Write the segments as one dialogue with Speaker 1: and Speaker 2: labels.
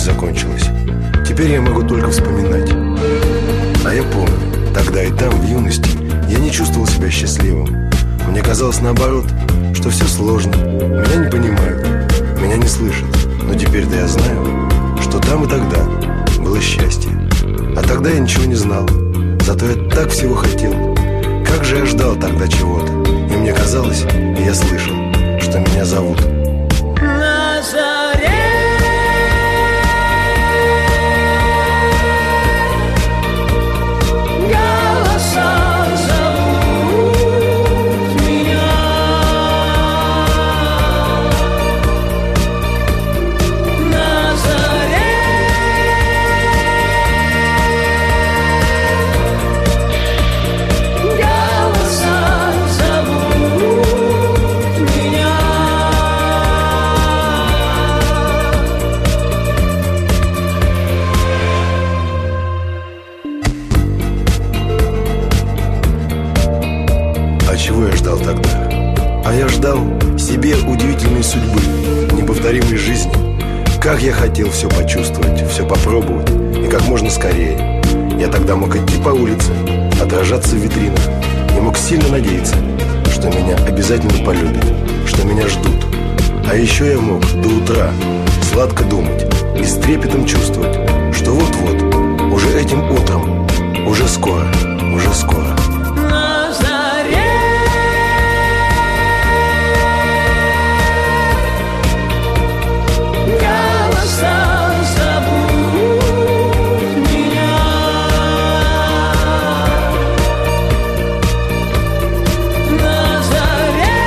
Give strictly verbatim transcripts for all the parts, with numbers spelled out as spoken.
Speaker 1: закончилась. Теперь я могу только вспоминать. А я помню, тогда и там, в юности, я не чувствовал себя счастливым. Мне казалось наоборот, что все сложно. Меня не понимают, меня не слышат. Но теперь-то я знаю, что там и тогда было счастье. А тогда я ничего не знал, зато я так всего хотел. Как же я ждал тогда чего-то. И мне казалось, и я слышал, что меня зовут.
Speaker 2: На заре голоса зовут меня. На заре голоса зовут меня.
Speaker 1: А чего я ждал тогда? А я ждал себе удивительной судьбы, неповторимой жизни. Как я хотел все почувствовать, все попробовать, и как можно скорее. Я тогда мог идти по улице, отражаться в витринах, и мог сильно надеяться, что меня обязательно полюбят, что меня ждут. А еще я мог до утра сладко думать и с трепетом чувствовать, что вот-вот, уже этим утром, уже скоро, уже скоро.
Speaker 2: На заре голоса зовут меня. На заре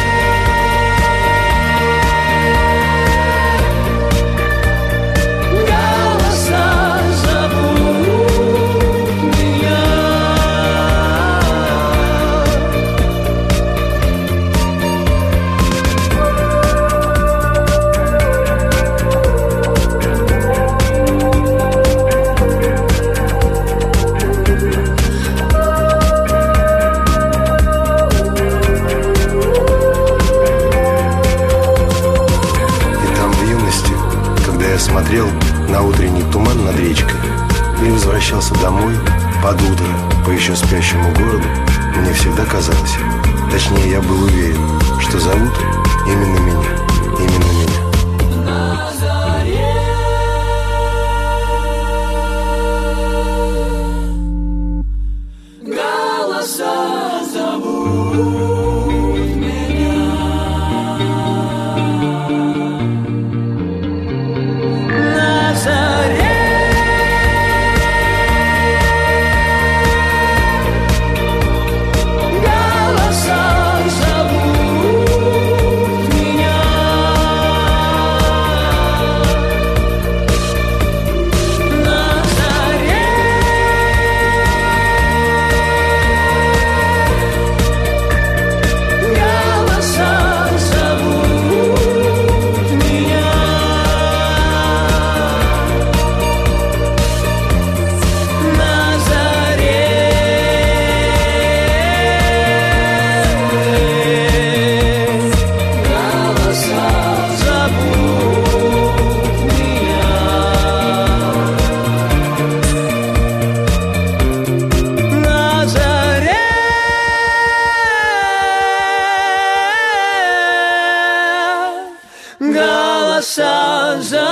Speaker 2: голоса зовут меня.
Speaker 1: И там в юности, когда я смотрел на утренний туман над речкой или возвращался домой под утро по еще спящему городу, мне всегда казалось, точнее я был уверен, что зовут именно меня, именно меня.
Speaker 2: На заре голоса зовут меня. На заре голоса зовут меня. На заре голоса зовут меня. На заре голоса зовут меня. На заре голоса зовут